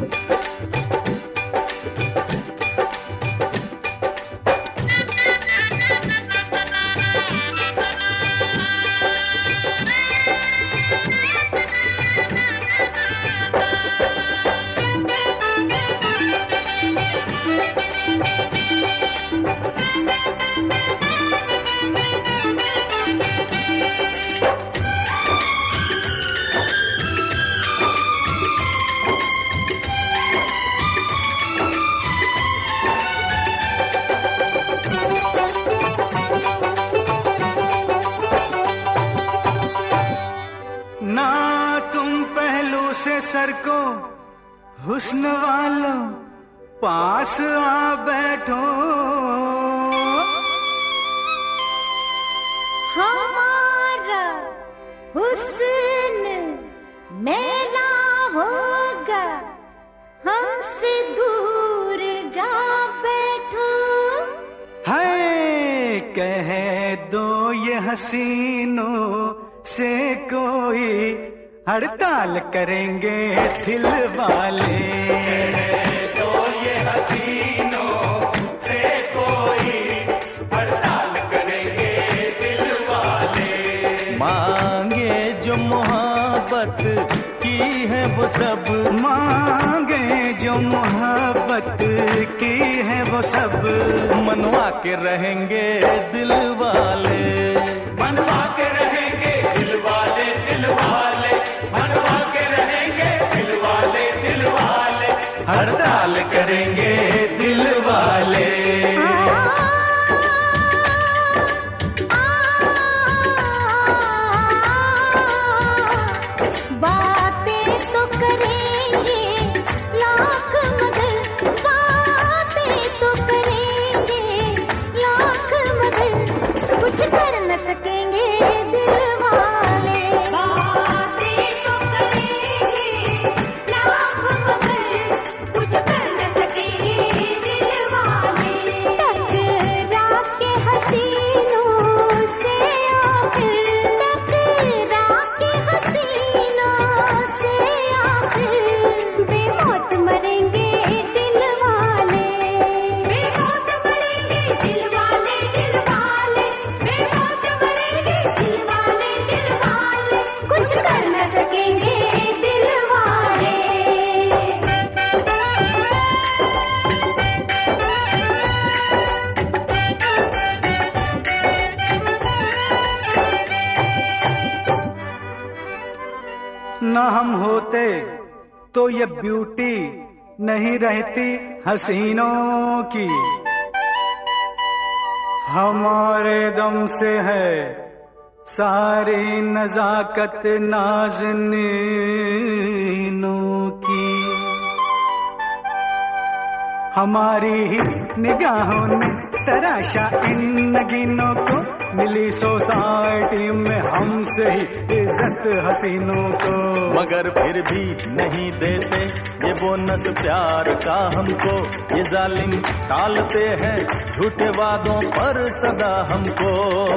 Sir को हुस्न वालों पास आ बैठो, हमारा हुस्न मेला होगा, हमसे दूर जा बैठो। है कह दो ये हसीनों से कोई हड़ताल करेंगे दिल वाले, तो ये हसीनों से कोई हड़ताल करेंगे दिल वाले। मांगे जो मोहब्बत की है वो सब, मांगे जो मोहब्बत की है वो सब, मनवा के रहेंगे दिल वाले, मनवा के रहेंगे दिल वाले, दिल वाले मनवा के रहेंगे दिल वाले, दिल वाले हड़ताल करेंगे दिल वाले। बातें तो करेंगे लाख मगर, बातें तो करेंगे लाख मगर, कुछ कर न सकेंगे दिल वाले। न हम होते तो ये ब्यूटी नहीं रहती हसीनों की, हमारे दम से है सारी नजाकत नाज़नीनों की। हमारी ही निगाहों ने तराशा इन नगीनों को, मिली सोसाइटी में हमसे ही इज्जत हसीनों को, मगर फिर भी नहीं देते ये बोनस प्यार का हमको। ये जालिम टालते हैं झूठे वादों पर सदा हमको।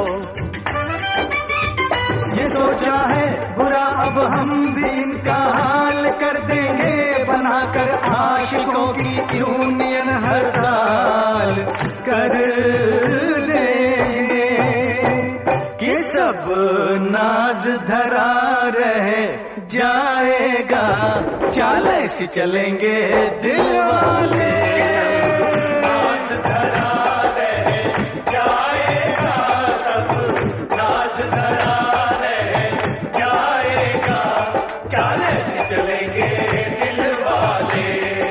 ये सोचा है बुरा अब हम भी इनका हाल कर देंगे, बनाकर आशिकों की यूनियन हड़ताल कर देंगे कि सब नाज धरा रहे जाएगा, चाल ऐसी चलेंगे दिल वाले। नाज धरा रहे जाएगा, सब नाज धरा रहे जाएगा, चाल ऐसी चलेंगे दिल वाले।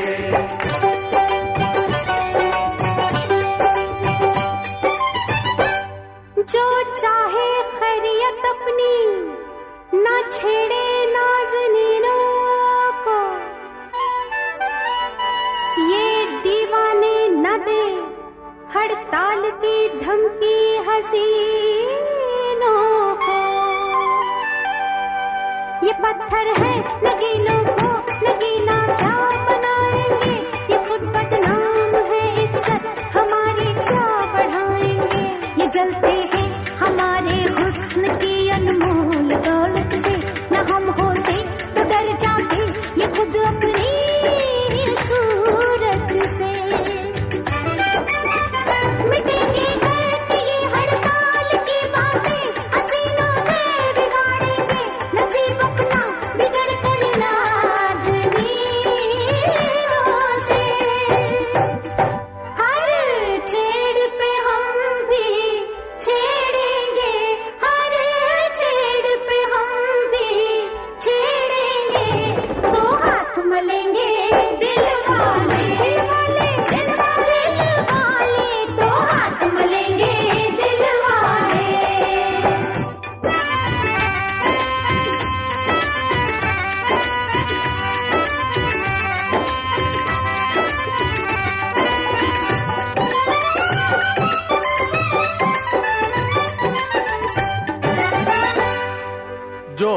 जो चाहे खैरियत अपनी ना छेड़े नाज़नीनों को, ये दीवाने न दे हड़ताल की धमकी हसीनों को। ये पत्थर है नगीनों को नगीना क्या बनाएंगे, ये खुद बदनाम है इज्जत हमारी क्या बढ़ाएंगे। ये जलते हैं हमारे हुस्न की अनमोल दौलत से, न हम होते तो डर जाते ये खुद अपनी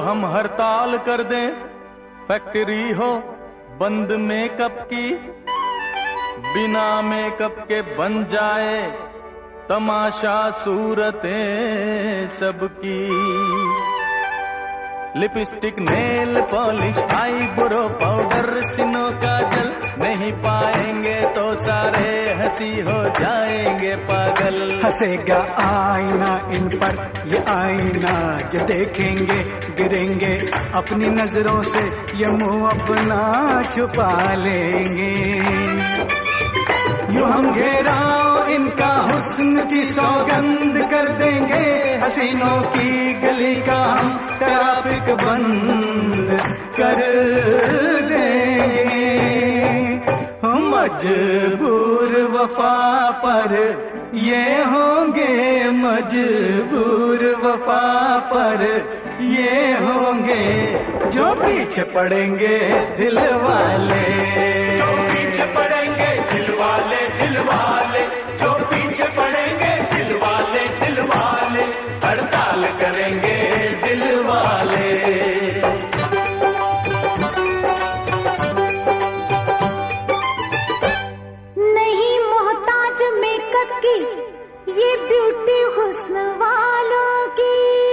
हम हड़ताल कर दें, फैक्ट्री हो बंद मेकअप की, बिना मेकअप के बन जाए तमाशा सूरतें सबकी। Lipstick, nail polish, eyebrow powder, सिनों का जल नहीं पाएंगे तो सारे हंसी हो जाएंगे पागल। हंसेगा आईना इन पर, ये आईना जो देखेंगे गिरेंगे अपनी नजरों से, ये मुंह अपना छुपा लेंगे। यूं हम घेराव इनका हुस्न की सौगंध कर देंगे, हसीनों की गली का हम ट्रैफिक बंद कर देंगे। हम मजबूर वफा पर ये होंगे, मजबूर वफा पर ये होंगे, जो पीछे पड़ेंगे दिल वाले, जो पीछे पड़ेंगे दिल वाले, दिल वाले, जो पीछे पड़ेंगे दिल वाले, दिल वाले, हड़ताल करेंगे दिल वाले। नहीं मोहताज मेकअप की ये ब्यूटी हुस्न वालों की,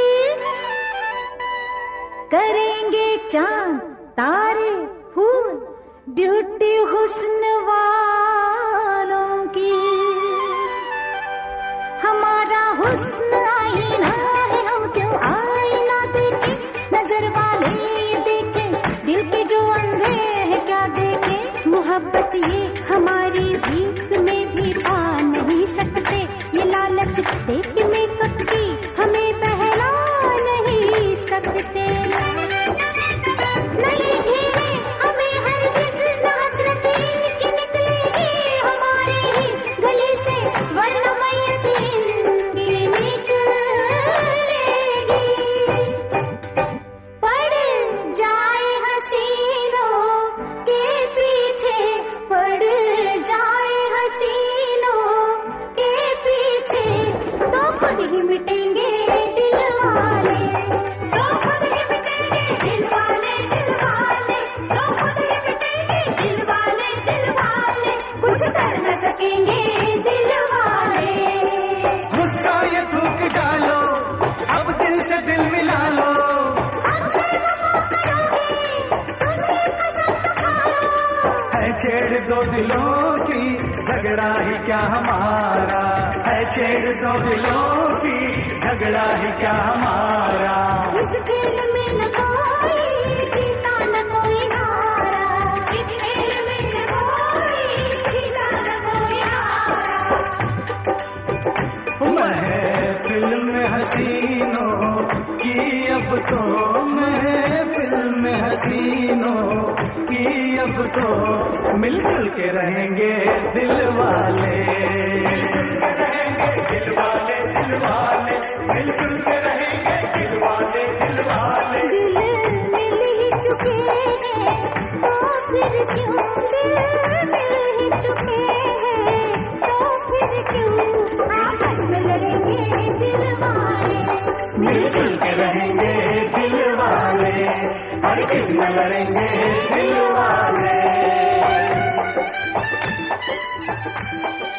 करेंगे चांद तारे फूल ड्यूटी हुस्न वालों की। हमारा हुस्न आईना है, हम क्यों आईना देखे, नजर वाले ये देखे, दिल के जो अंधे हैं क्या देखे। मोहब्बत ये हमारी भीख में भी पा नहीं सकते, ये लालच देख मेकअप की हमें बहला नहीं सकते। नहीं घेरे हमें हरगिज़ न हसरतें की निकलेगी हमारे ही गले से, वरना मैयतीन निकलेगी। पड़ जाए हसीनों के पीछे, पड़ जाए हसीनों के पीछे, तो खुद ही मिटेंगे दिल वाले, तो खुद ही मिटेंगे दिल वाले, दिल वाले, तो खुद ही मिटेंगे दिल वाले, दिल वाले, कुछ कर न सकेंगे दिल वाले। गुस्सा ये थूक डालो, अब दिल से दिल मिला लो, हमसे वफा करोगे तुम ये कसम तो खा लो। है छेड़ दो दिलों की झगड़ा ही क्या हमारा, है छेड़ दो दिलों की झगड़ा ही क्या हमारा। इस खेल में न कोई जीता न कोई हारा, इस खेल में न कोई जीता न कोई हारा। महफिल में हसीनों की अब तो, महफिल में हसीनों की अब तो, मिलजुल के रहेंगे दिल वाले, मिलजुल के रहेंगे दिल वाले, दिल वाले, मिलजुल के रहेंगे दिल वाले, दिल वाले। दिल मिल ही चुके हैं तो फिर क्यों, दिल मिल ही चुके हैं तो फिर क्यों, आपस में लड़ेंगे दिल वाले, मिलजुल के रहेंगे दिल वाले, हर किस में लड़ेंगे दिल वाले।